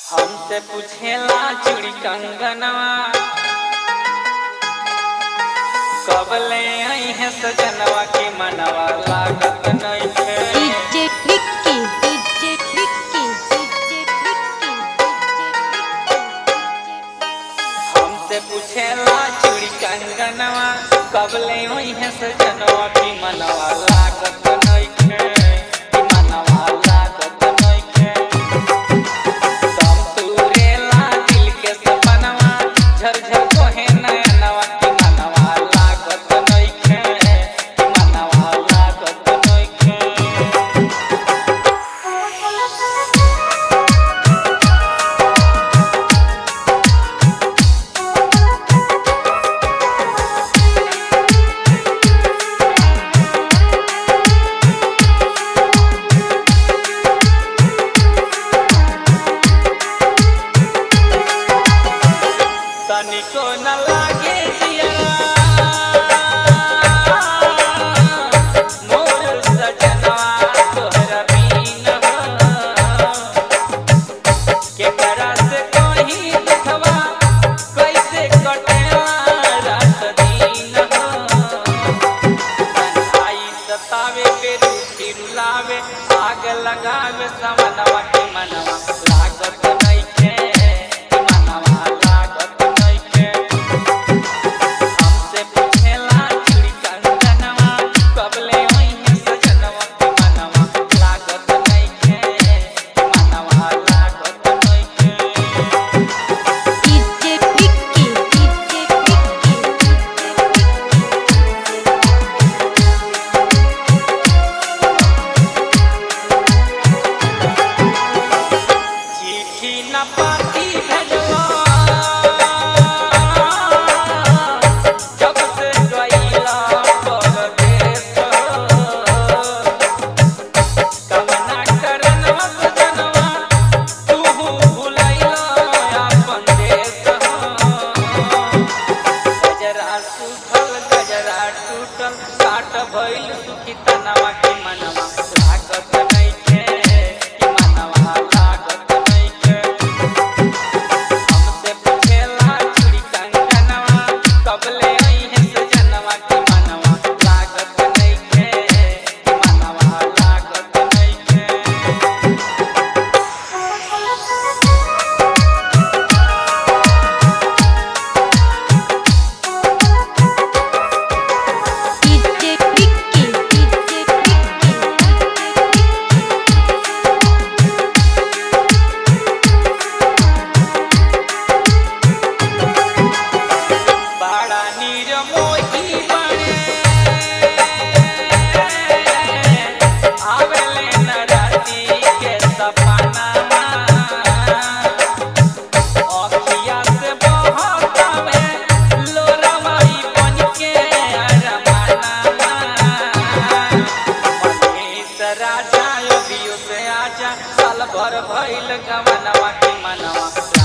हमसे पूछेला चूड़ी कंगनवा कब ले आई है सजनवा के मनवा लागत नइखे। DJ Vicky DJ Vicky DJ Vicky हमसे पूछेला चूड़ी कंगनवा कब ले आई है सजनवा के मनवा लागत नइखे। मनवा लागत नइखे तम तुरेला दिल के सपनवा झरझर कोहे नयनवा के मनवा लागत नइखे। मनवा लागत नइखे। तनिको न लागे जिया मोर सजनवा तोहरा बिन केकरा से कहीं दुखवा कैसे कटेला रात दिन तन्हाई सतावे पे रूठी रुलावे आग लगावे समनवा के मनवा लागत नइखे। मनवा लागत नइखे। हमसे पूछेला चूड़ी कंगनवा कब ले आई है सजनवा के मनवा लागत नइखे। मनवा लागत नइखे। डीजे विक्की डीजे चिट्ठी न पाती भेजवा जब से गईला परदेस कवना करनवा सजनवा तू भुलैला अपन देश। गजरा सुखल गजरा टूटल काट भइल सुखी तनवा के मनवा लागत नइखे। मनवा लागत नइखे। हमसे पूछेला चूड़ी कंगनवा कब ले आई है सजनवा के मनवा लागत नइखे। मनवा लागत नइखे। डीजे विक्की डीजे विक्की बड़ा निर्मोही बने आवेले न राती के सपनावा अखिया से बहकावे लोरमाई बनके अरमानवा। मनीष राजा अभियो से आजा साल भर भइल गवनवा के मनवा